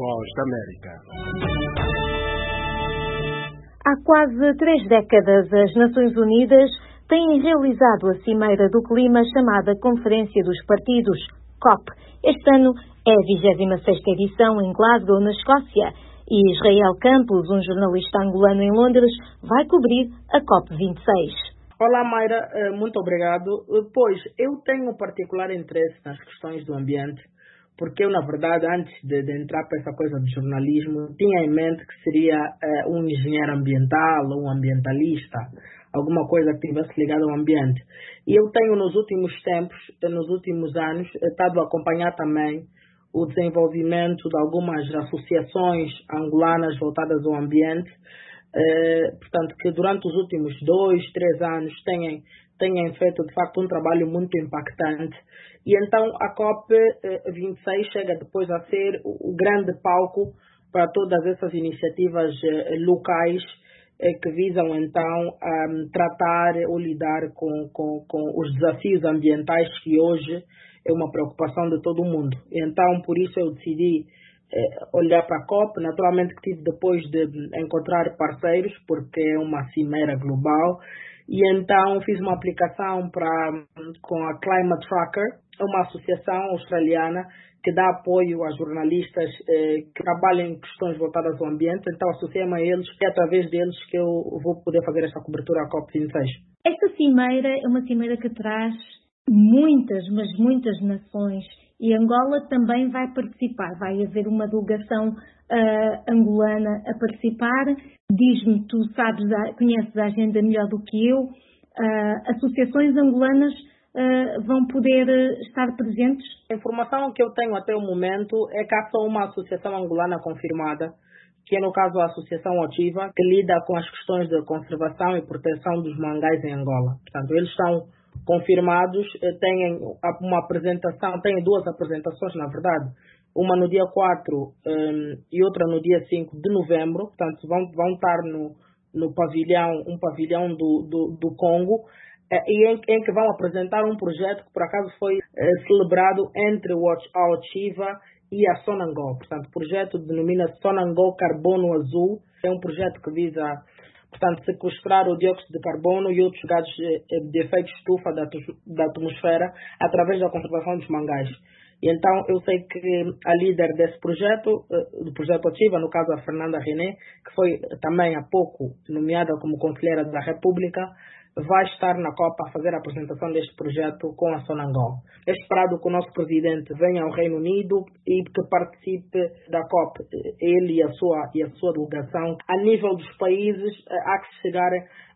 Voz da América. Há quase 3 décadas, as Nações Unidas têm realizado a Cimeira do Clima chamada Conferência dos Partidos, COP. Este ano é a 26ª edição em Glasgow, na Escócia, e Israel Campos, um jornalista angolano em Londres, vai cobrir a COP26. Olá, Mayra, muito obrigado. Pois, eu tenho um particular interesse nas questões do ambiente, porque eu, na verdade, antes de entrar para essa coisa de jornalismo, tinha em mente que seria um engenheiro ambiental ou um ambientalista, alguma coisa que tivesse ligado ao ambiente. E eu tenho, nos últimos tempos, nos últimos anos, estado a acompanhar também o desenvolvimento de algumas associações angolanas voltadas ao ambiente, portanto, que durante os últimos 2, 3 anos têm feito, de facto, um trabalho muito impactante. E então a COP26 chega depois a ser o grande palco para todas essas iniciativas locais que visam então tratar ou lidar com os desafios ambientais que hoje é uma preocupação de todo o mundo. Então, por isso eu decidi olhar para a COP. Naturalmente que tive depois de encontrar parceiros, porque é uma cimeira global, e então fiz uma aplicação com a Climate Tracker, uma associação australiana que dá apoio a jornalistas que trabalham em questões voltadas ao ambiente. Então associei-me a eles e é através deles que eu vou poder fazer esta cobertura à COP26. Esta cimeira é uma cimeira que traz muitas, mas muitas nações, e Angola também vai participar. Vai haver uma delegação angolana a participar. Diz-me, tu conheces a agenda melhor do que eu, associações angolanas vão poder estar presentes? A informação que eu tenho até o momento é que há só uma associação angolana confirmada, que é no caso a Associação Otiva, que lida com as questões de conservação e proteção dos mangás em Angola. Portanto, eles estão confirmados, têm uma apresentação, têm 2 apresentações, na verdade, uma no dia 4 e outra no dia 5 de novembro. Portanto, vão estar no pavilhão, um pavilhão do Congo, e em que vão apresentar um projeto que por acaso foi celebrado entre a Otiva e a Sonangol. Portanto, o projeto denomina-se Sonangol Carbono Azul. É um projeto que visa, portanto, sequestrar o dióxido de carbono e outros gases de efeito estufa da atmosfera através da conservação dos mangás. E então eu sei que a líder desse projeto, do projeto Ativa, no caso a Fernanda René, que foi também há pouco nomeada como conselheira da República, vai estar na COP a fazer a apresentação deste projeto com a Sonangol. É esperado que o nosso presidente venha ao Reino Unido e que participe da COP, ele e a sua delegação. A nível dos países, há que chegar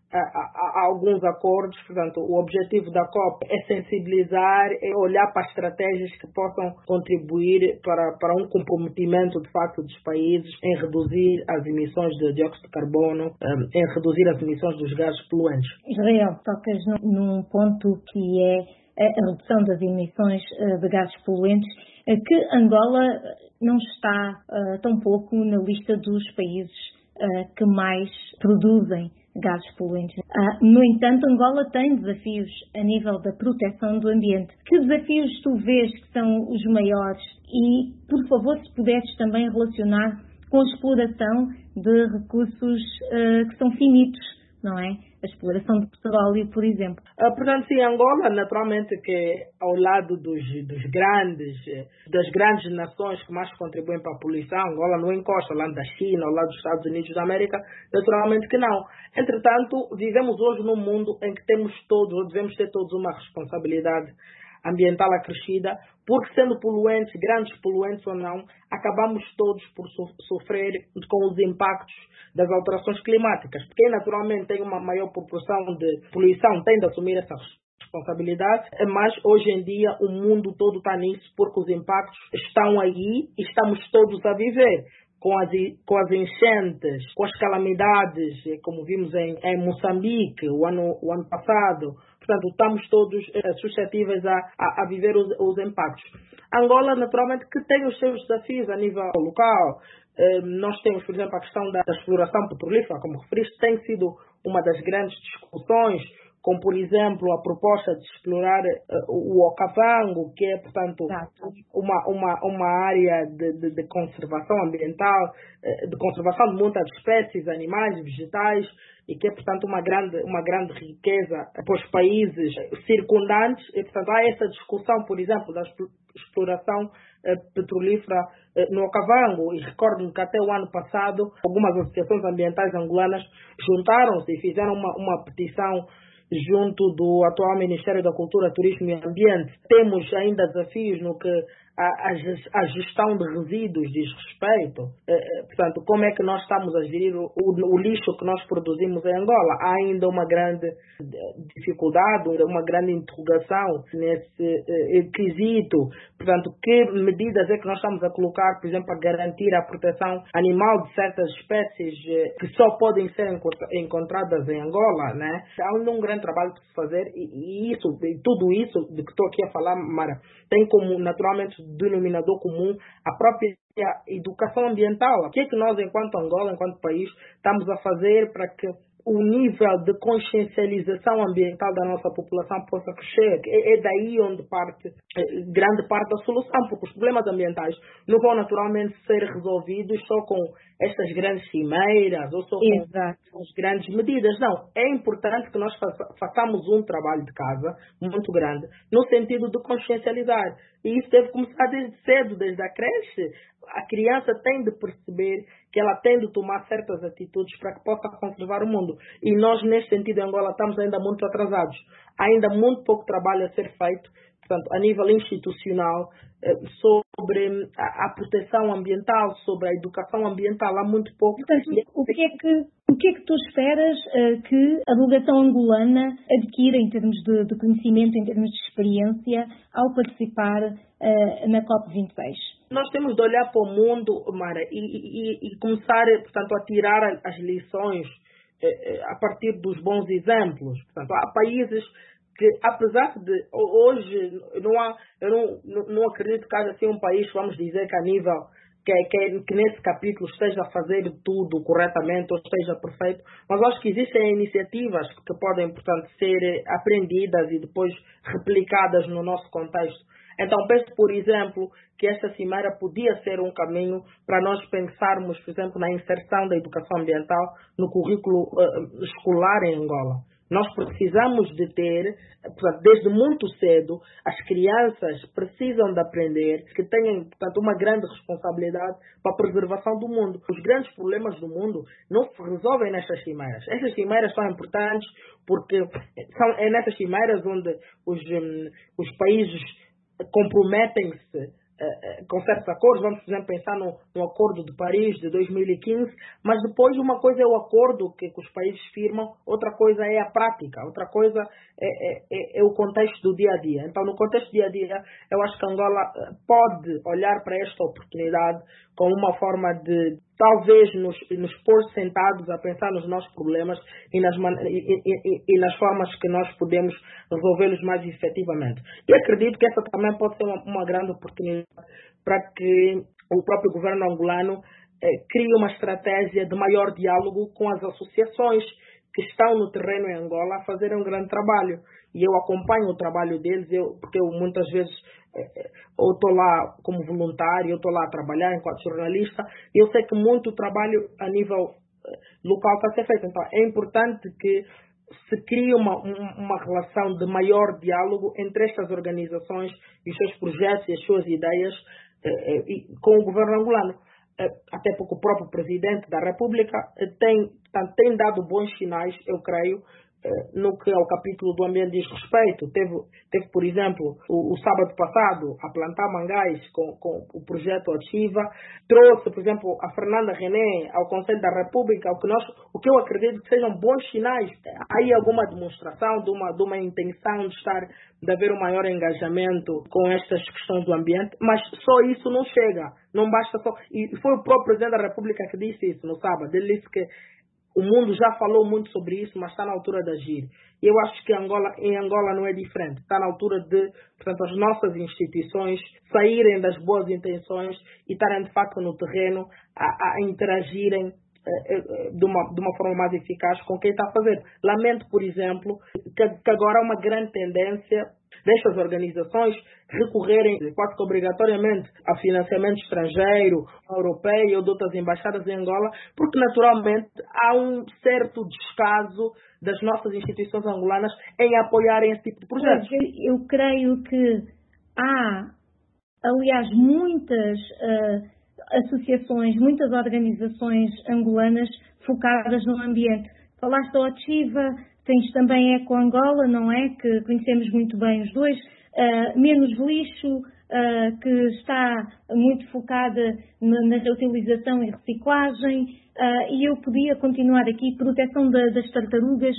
a alguns acordos. Portanto, o objetivo da COP é sensibilizar, é olhar para estratégias que possam contribuir para um comprometimento, de facto, dos países em reduzir as emissões de dióxido de carbono, em reduzir as emissões dos gases poluentes. Israel, tocas num ponto que é a redução das emissões de gases poluentes, que Angola não está tão pouco na lista dos países que mais produzem gases poluentes. No entanto, Angola tem desafios a nível da proteção do ambiente. Que desafios tu vês que são os maiores? E, por favor, se puderes também relacionar com a exploração de recursos que são finitos, não é? A exploração de petróleo, por exemplo. Portanto, sim, Angola, naturalmente, que ao lado das grandes nações que mais contribuem para a poluição, Angola não encosta ao lado da China, ao lado dos Estados Unidos da América, naturalmente que não. Entretanto, vivemos hoje num mundo em que devemos ter todos uma responsabilidade ambiental acrescida, porque sendo poluentes, grandes poluentes ou não, acabamos todos por sofrer com os impactos das alterações climáticas. Quem naturalmente tem uma maior proporção de poluição tem de assumir essa responsabilidade, mas hoje em dia o mundo todo está nisso, porque os impactos estão aí e estamos todos a viver. Com as enchentes, com as calamidades, como vimos em Moçambique o ano passado. Portanto, estamos todos suscetíveis a viver os impactos. Angola, naturalmente, que tem os seus desafios a nível local. Nós temos, por exemplo, a questão da exploração petrolífera, como referiste, tem sido uma das grandes discussões, como por exemplo a proposta de explorar o Okavango, que é, portanto, uma área de conservação ambiental, de conservação de muitas espécies, animais e vegetais, e que é, portanto, uma grande riqueza para os países circundantes. E, portanto, há essa discussão, por exemplo, da exploração petrolífera no Okavango, e recordo-me que até o ano passado algumas associações ambientais angolanas juntaram-se e fizeram uma petição junto do atual Ministério da Cultura, Turismo e Ambiente. Temos ainda desafios no que a gestão de resíduos diz respeito. Portanto, como é que nós estamos a gerir o lixo que nós produzimos em Angola? Há ainda uma grande dificuldade, uma grande interrogação nesse quesito. Portanto, que medidas é que nós estamos a colocar, por exemplo, a garantir a proteção animal de certas espécies que só podem ser encontradas em Angola, né? Há ainda um grande trabalho para se fazer e tudo isso de que estou aqui a falar, Mara, tem como naturalmente denominador comum a própria educação ambiental. O que é que nós, enquanto Angola, enquanto país, estamos a fazer para que o nível de consciencialização ambiental da nossa população possa crescer? É daí onde parte grande parte da solução, porque os problemas ambientais não vão naturalmente ser resolvidos só com estas grandes cimeiras ou só com as grandes medidas. Não, é importante que nós façamos um trabalho de casa muito grande no sentido de consciencializar, e isso deve começar desde cedo, desde a creche. A criança tem de perceber que ela tem de tomar certas atitudes para que possa conservar o mundo. E nós, nesse sentido, em Angola, estamos ainda muito atrasados. Há ainda muito pouco trabalho a ser feito, portanto, a nível institucional, sobre a proteção ambiental, sobre a educação ambiental. Há muito pouco. Portanto, o que é que tu esperas que a delegação angolana adquira em termos de conhecimento, em termos de experiência, ao participar na COP26? Nós temos de olhar para o mundo, Mara, e começar, portanto, a tirar as lições a partir dos bons exemplos. Portanto, há países que, apesar de hoje eu não acredito que haja assim um país, vamos dizer, que a nível que nesse capítulo esteja a fazer tudo corretamente ou esteja perfeito, mas acho que existem iniciativas que podem, portanto, ser aprendidas e depois replicadas no nosso contexto. Então, penso, por exemplo, que esta cimeira podia ser um caminho para nós pensarmos, por exemplo, na inserção da educação ambiental no currículo escolar em Angola. Nós precisamos de ter, portanto, desde muito cedo, as crianças precisam de aprender que têm, portanto, uma grande responsabilidade para a preservação do mundo. Os grandes problemas do mundo não se resolvem nestas cimeiras. Estas cimeiras são importantes porque é nessas cimeiras onde os países comprometem-se com certos acordos. Vamos, por exemplo, pensar no Acordo de Paris de 2015, mas depois uma coisa é o acordo que os países firmam, outra coisa é a prática, outra coisa é o contexto do dia a dia. Então, no contexto do dia a dia, eu acho que Angola pode olhar para esta oportunidade como uma forma de talvez nos pôr sentados a pensar nos nossos problemas e nas formas que nós podemos resolvê-los mais efetivamente. E acredito que essa também pode ser uma grande oportunidade para que o próprio governo angolano crie uma estratégia de maior diálogo com as associações que estão no terreno em Angola a fazerem um grande trabalho. E eu acompanho o trabalho deles, porque eu muitas vezes eu estou lá como voluntário, eu estou lá a trabalhar enquanto jornalista, e eu sei que muito trabalho a nível local está a ser feito. Então é importante que se crie uma relação de maior diálogo entre estas organizações e os seus projetos e as suas ideias com o governo angolano. Até porque o próprio Presidente da República tem dado bons sinais, eu creio, no que ao capítulo do ambiente diz respeito. Teve, por exemplo, o sábado passado, a plantar mangais com o projeto Ativa. Trouxe, por exemplo, a Fernanda René ao Conselho da República, o que eu acredito que sejam bons sinais. Há aí alguma demonstração de uma intenção de haver um maior engajamento com estas questões do ambiente, mas só isso não chega. Não basta só. E foi o próprio Presidente da República que disse isso no sábado. Ele disse que o mundo já falou muito sobre isso, mas está na altura de agir. E eu acho que em Angola não é diferente. Está na altura de, portanto, as nossas instituições saírem das boas intenções e estarem, de facto, no terreno a interagirem de uma forma mais eficaz com quem está a fazer. Lamento, por exemplo, que agora há uma grande tendência destas organizações recorrerem quase que obrigatoriamente a financiamento estrangeiro, europeu ou de outras embaixadas em Angola, porque naturalmente há um certo descaso das nossas instituições angolanas em apoiarem esse tipo de projetos. Eu creio que há, aliás, muitas associações, muitas organizações angolanas focadas no ambiente. Falaste da Otiva, tens também a Eco Angola, não é? Que conhecemos muito bem os dois. Menos Lixo, que está muito focada na reutilização e reciclagem. E eu podia continuar aqui, proteção das tartarugas.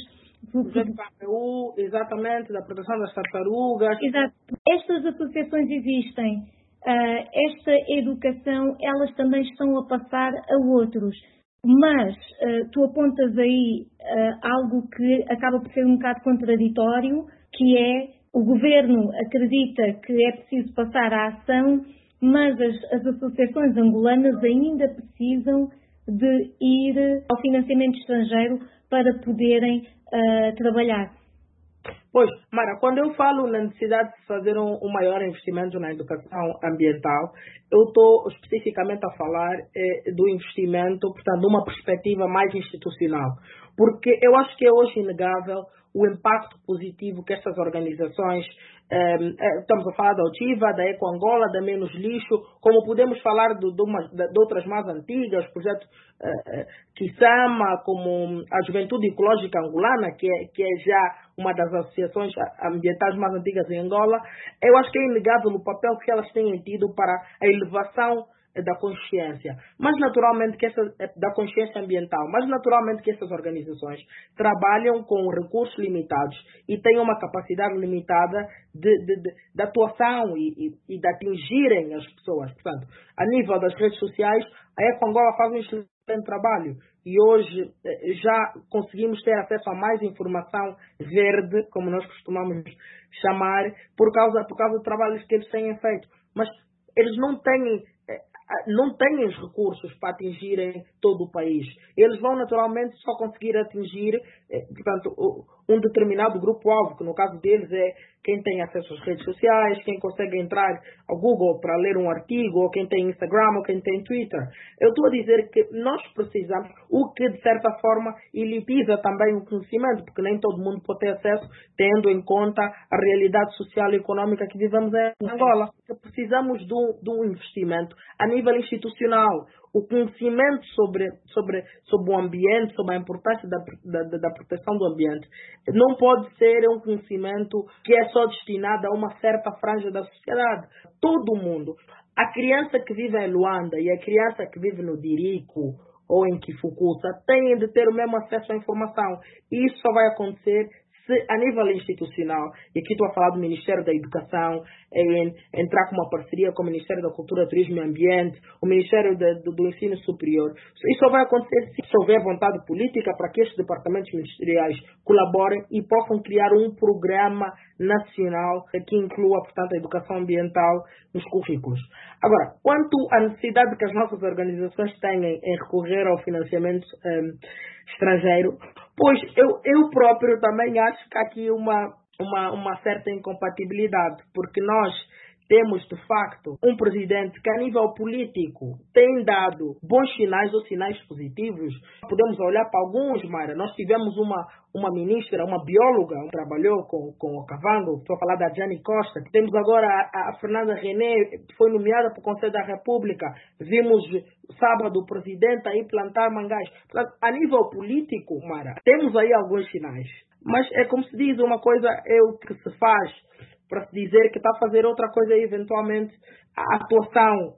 Exatamente, da proteção das tartarugas. Exato. Estas associações existem. Esta educação, elas também estão a passar a outros. Mas tu apontas aí algo que acaba por ser um bocado contraditório, que é o governo acredita que é preciso passar à ação, mas as associações angolanas ainda precisam de ir ao financiamento estrangeiro para poderem trabalhar. Pois, Mara, quando eu falo na necessidade de fazer um maior investimento na educação ambiental, eu estou especificamente a falar do investimento, portanto, de uma perspectiva mais institucional. Porque eu acho que é hoje inegável o impacto positivo que estas organizações, estamos a falar da Otiva, da Eco Angola, da Menos Lixo, como podemos falar de outras mais antigas, o projeto Kisama, como a Juventude Ecológica Angolana, que é já uma das associações ambientais mais antigas em Angola. Eu acho que é inegável o papel que elas têm tido para a elevação da consciência, mas naturalmente da consciência ambiental, mas naturalmente que essas organizações trabalham com recursos limitados e têm uma capacidade limitada de atuação e de atingirem as pessoas. Portanto, a nível das redes sociais, a Eco Angola faz um excelente trabalho e hoje já conseguimos ter acesso a mais informação verde, como nós costumamos chamar, por causa do trabalho que eles têm feito. Mas eles não têm os recursos para atingirem todo o país. Eles vão naturalmente só conseguir atingir, portanto, um determinado grupo-alvo, que no caso deles é quem tem acesso às redes sociais, quem consegue entrar ao Google para ler um artigo, ou quem tem Instagram, ou quem tem Twitter. Eu estou a dizer que nós precisamos, o que de certa forma elitiza também o conhecimento, porque nem todo mundo pode ter acesso, tendo em conta a realidade social e económica que vivemos em Angola. Precisamos de um investimento a nível institucional. O conhecimento sobre o ambiente, sobre a importância da proteção do ambiente, não pode ser um conhecimento que é só destinado a uma certa franja da sociedade. Todo mundo. A criança que vive em Luanda e a criança que vive no Dirico ou em Kifukusa têm de ter o mesmo acesso à informação. E isso só vai acontecer se, a nível institucional, e aqui estou a falar do Ministério da Educação, entrar com uma parceria com o Ministério da Cultura, Turismo e Ambiente, o Ministério do Ensino Superior. Isso só vai acontecer se houver vontade política para que estes departamentos ministeriais colaborem e possam criar um programa nacional que inclua, portanto, a educação ambiental nos currículos. Agora, quanto à necessidade que as nossas organizações têm em recorrer ao financiamento estrangeiro, pois eu próprio também acho que há aqui uma certa incompatibilidade, porque nós temos, de facto, um presidente que, a nível político, tem dado bons sinais ou sinais positivos. Podemos olhar para alguns, Mara. Nós tivemos uma ministra, uma bióloga, que trabalhou com o Cavango, estou a falar da Jane Costa. Temos agora a Fernanda René, que foi nomeada para o Conselho da República. Vimos sábado o presidente aí plantar mangás. Portanto, a nível político, Mara, temos aí alguns sinais. Mas é como se diz, uma coisa é o que se faz para se dizer que está a fazer outra coisa e eventualmente a atuação,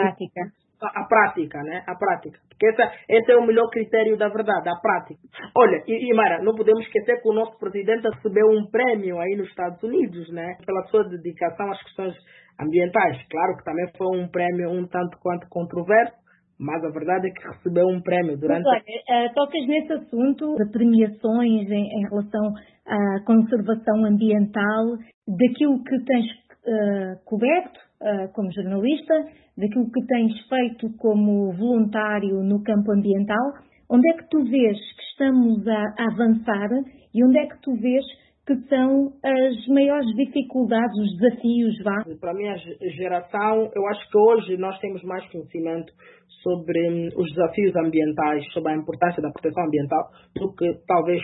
a prática, né? A prática. Porque esse é o melhor critério da verdade, a prática. Olha, e Mara, não podemos esquecer que o nosso presidente recebeu um prêmio aí nos Estados Unidos, né? Pela sua dedicação às questões ambientais. Claro que também foi um prêmio um tanto quanto controverso, mas a verdade é que recebeu um prêmio durante... Mas, olha, tocas nesse assunto de premiações em relação à conservação ambiental, daquilo que tens coberto como jornalista, daquilo que tens feito como voluntário no campo ambiental. onde é que tu vês que estamos a avançar e onde é que tu vês que são as maiores dificuldades, os desafios, Para a minha geração, eu acho que hoje nós temos mais conhecimento sobre os desafios ambientais, sobre a importância da proteção ambiental, do que talvez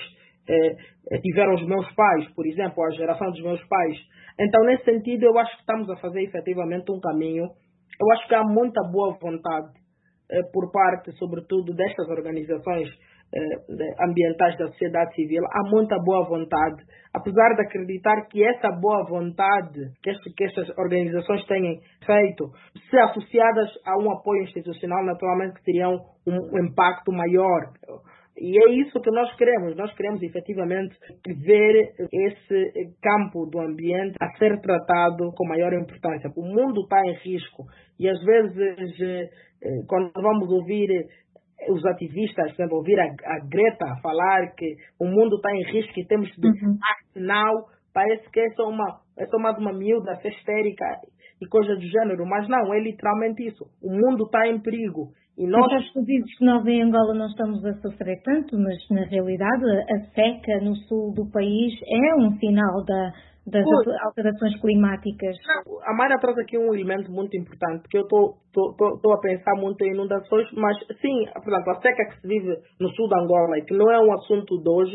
tiveram os meus pais, por exemplo, a geração dos meus pais. Então, nesse sentido, eu acho que estamos a fazer efetivamente um caminho. Eu acho que há muita boa vontade por parte, sobretudo, destas organizações ambientais da sociedade civil. Há muita boa vontade, apesar de acreditar que essa boa vontade que estas organizações têm feito, se associadas a um apoio institucional, naturalmente que teriam um impacto maior. E é isso que nós queremos. Nós queremos efetivamente ver esse campo do ambiente a ser tratado com maior importância. O mundo está em risco e às vezes, quando vamos ouvir os ativistas, por exemplo, ouvir a Greta falar que o mundo está em risco e temos de act now, parece que é só mais uma miúda histérica e coisa do gênero, mas não, é literalmente isso. O mundo está em perigo. E nós... Tu dizes que nós em Angola não estamos a sofrer tanto, mas na realidade a seca no sul do país é um sinal das alterações climáticas. A Mayra traz aqui um elemento muito importante, porque eu estou a pensar muito em inundações, mas sim, por exemplo, a seca que se vive no sul de Angola e que não é um assunto de hoje,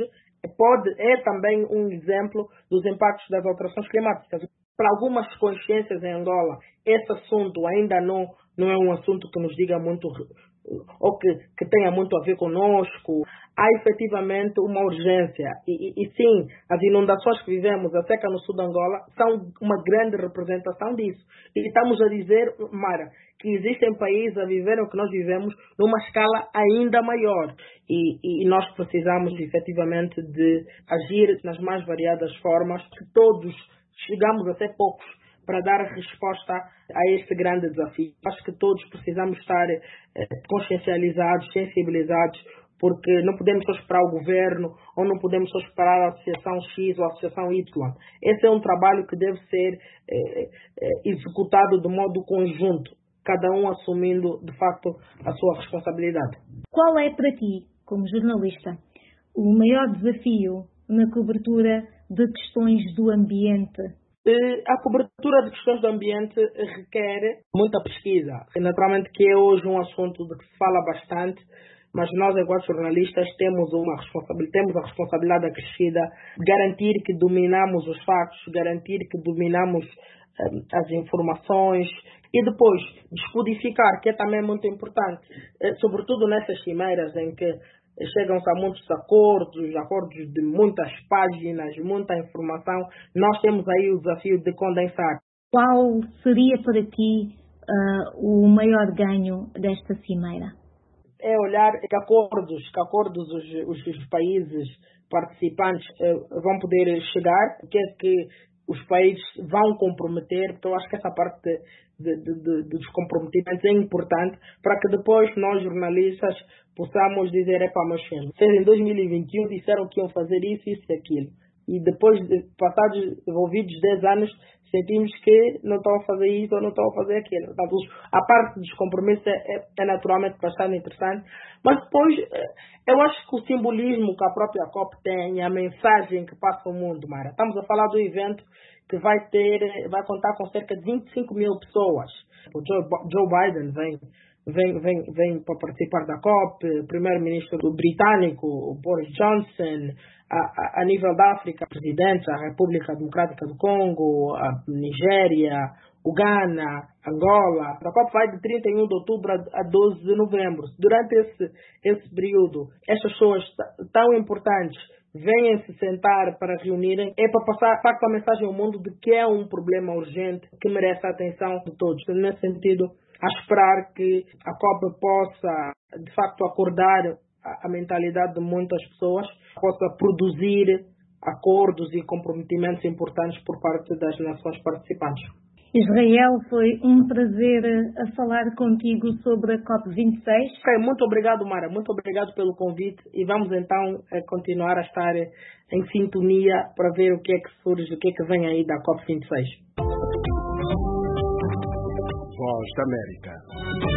é também um exemplo dos impactos das alterações climáticas. Para algumas consciências em Angola, esse assunto ainda não é um assunto que nos diga muito, ou que tenha muito a ver conosco. Há efetivamente uma urgência. E sim, as inundações que vivemos, a seca no sul de Angola, são uma grande representação disso. E estamos a dizer, Mara, que existem países a viver o que nós vivemos numa escala ainda maior. E nós precisamos efetivamente de agir nas mais variadas formas, que todos chegamos a ser poucos para dar resposta a este grande desafio. Acho que todos precisamos estar consciencializados, sensibilizados, porque não podemos só esperar o governo ou não podemos só esperar a Associação X ou a Associação Y. Esse é um trabalho que deve ser executado de modo conjunto, cada um assumindo, de facto, a sua responsabilidade. Qual é para ti, como jornalista, o maior desafio na cobertura de questões do ambiente? A cobertura de questões do ambiente requer muita pesquisa. Naturalmente que é hoje um assunto de que se fala bastante, mas nós, enquanto jornalistas, temos a responsabilidade acrescida de garantir que dominamos os factos, garantir que dominamos as informações e depois descodificar, que é também muito importante, sobretudo nessas cimeiras em que chegam-se a muitos acordos de muitas páginas, muita informação. Nós temos aí o desafio de condensar. Qual seria para ti o maior ganho desta cimeira? É olhar que acordos os países participantes vão poder chegar, o que é que os países vão comprometer, porque eu acho que essa parte dos comprometimentos é importante para que depois nós, jornalistas, possamos dizer, meus filhos, vocês em 2021 disseram que iam fazer isso e aquilo. E depois, passados envolvidos 10 anos, sentimos que não estão a fazer isso ou não estão a fazer aquilo. Portanto, a parte dos compromissos é naturalmente bastante interessante. Mas depois, eu acho que o simbolismo que a própria COP tem, a mensagem que passa ao mundo, Mara. Estamos a falar do evento que vai contar com cerca de 25 mil pessoas. O Joe Biden vem para participar da COP, o primeiro-ministro britânico, o Boris Johnson, a nível da África, presidentes, a República Democrática do Congo, a Nigéria, o Ghana, Angola. A COP vai de 31 de outubro a 12 de novembro. Durante esse período, estas pessoas tão importantes venham se sentar para reunirem, é para passar a mensagem ao mundo de que é um problema urgente que merece a atenção de todos. Nesse sentido, a esperar que a COP possa, de facto, acordar a mentalidade de muitas pessoas, possa produzir acordos e comprometimentos importantes por parte das nações participantes. Israel, foi um prazer a falar contigo sobre a COP26. Muito obrigado, Mara. Muito obrigado pelo convite e vamos então continuar a estar em sintonia para ver o que é que surge, o que é que vem aí da COP26. Voz da América.